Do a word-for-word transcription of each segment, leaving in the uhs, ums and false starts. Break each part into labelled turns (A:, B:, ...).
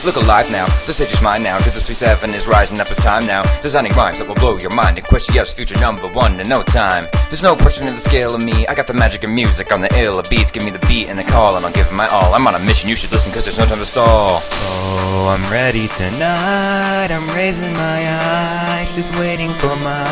A: look alive now. The stage is mine now. Digital three seven is rising up, it's time now. Designing rhymes that will blow your mind and question yes, future number one in no time. There's no question in the scale of me. I got the magic of music on the ill of beats. Give me the beat and the call and I'll give it my all. I'm on a mission, you should listen cause there's no time to stall.
B: Oh, I'm ready tonight, I'm raising my eyes, just waiting for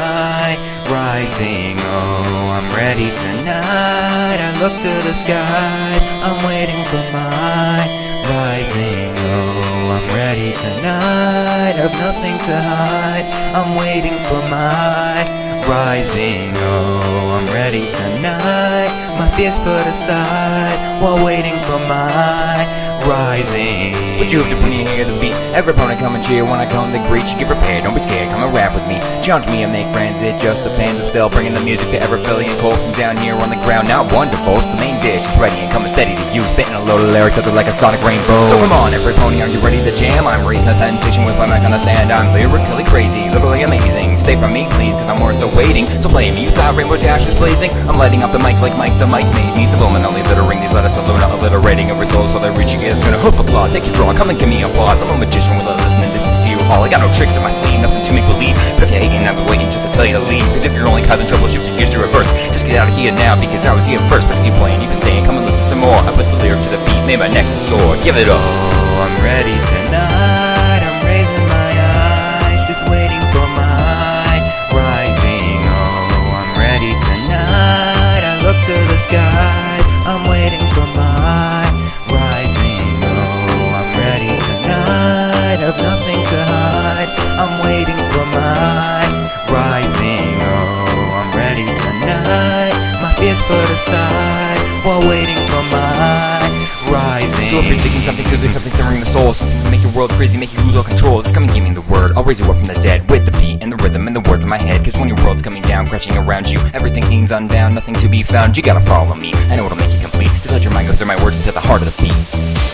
B: my rising. Oh, I'm ready tonight, I look to the skies, I'm waiting for my rising. Oh, I'm ready tonight, I've nothing to hide, I'm waiting for my rising. Oh, I'm ready tonight, my fears put aside, while waiting for my rising.
A: Would you have to when you hear the beat? Every opponent come and cheer when I come to greet you. Get prepared, don't be scared, come and rap with me. Challenge me and make friends, it just depends. I'm still bringing the music to ever Philly and cold from down here on the ground. Not wonderful, it's the main dish is ready and coming steady to you. Spitting a load of lyrics that are like a sonic rainbow. So come on, every pony, are you ready to jam? I'm raising a sensation with my mic on the stand. I'm lyrically crazy, literally amazing. Stay from me, please, cause I'm worth the waiting. So play me, you thought Rainbow Dash is blazing. I'm lighting up the mic like Mike the Mike made me. Subliminally littering these letters to Luna, obliterating every soul so they're reaching it sooner. Hoof applause, take your draw, come and give me applause. I'm a magician with a listening distance to you all. I got no tricks in my sleeve, nothing to make believe. But if you're hating, I'll be waiting just to tell you to leave. Cause if you're only causing trouble, shift your gears to reverse. Just get out of here now because I was here first. But if you're playing, you can stay and come and listen some more. I put the lyric to the beat, made my neck soar. Give it all.
B: Oh, I'm ready tonight, I'm raising my eyes, just waiting for my rising. Oh, I'm ready tonight, I look to the skies, I'm waiting for my rising. Oh, I'm ready tonight, I've nothing to hide, I'm waiting for my rising. Oh, I'm ready tonight, my fears put aside, while waiting for my rising.
A: So if you're seeking something good, there's something stirring the soul, something to make your world crazy, make you lose all control. Just come and give me the word, I'll raise you up from the dead with the beat and the rhythm and the words in my head. Cause when your world's coming down, crashing around you, everything seems unbound, nothing to be found. You gotta follow me, I know what'll make you complete. Just let your mind go through my words into the heart of the beat.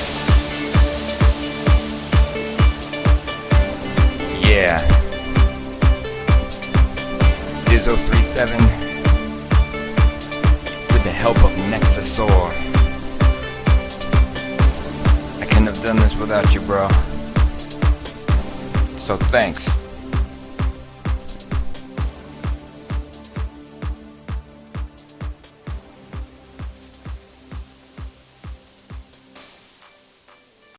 A: Yeah, Dizzo three seven with the help of Nexusaur. I couldn't have done this without you, bro. So thanks.